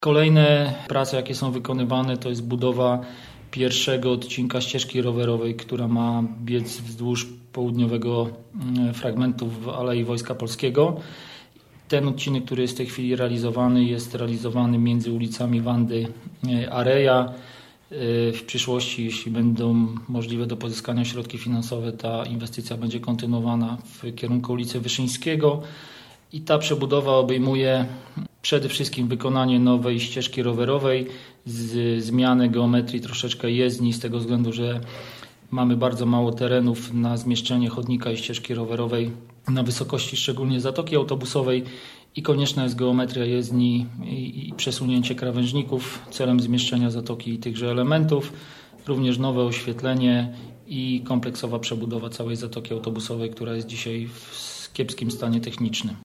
Kolejne prace, jakie są wykonywane, to jest budowa pierwszego odcinka ścieżki rowerowej, która ma biec wzdłuż południowego fragmentu w Alei Wojska Polskiego. Ten odcinek, który jest w tej chwili realizowany, jest realizowany między ulicami Wandy Areja. W przyszłości, jeśli będą możliwe do pozyskania środki finansowe, ta inwestycja będzie kontynuowana w kierunku ulicy Wyszyńskiego. I ta przebudowa obejmuje przede wszystkim wykonanie nowej ścieżki rowerowej, zmianę geometrii troszeczkę jezdni, z tego względu, że mamy bardzo mało terenów na zmieszczenie chodnika i ścieżki rowerowej na wysokości szczególnie zatoki autobusowej i konieczna jest geometria jezdni i przesunięcie krawężników celem zmieszczenia zatoki i tychże elementów, również nowe oświetlenie i kompleksowa przebudowa całej zatoki autobusowej, która jest dzisiaj w kiepskim stanie technicznym.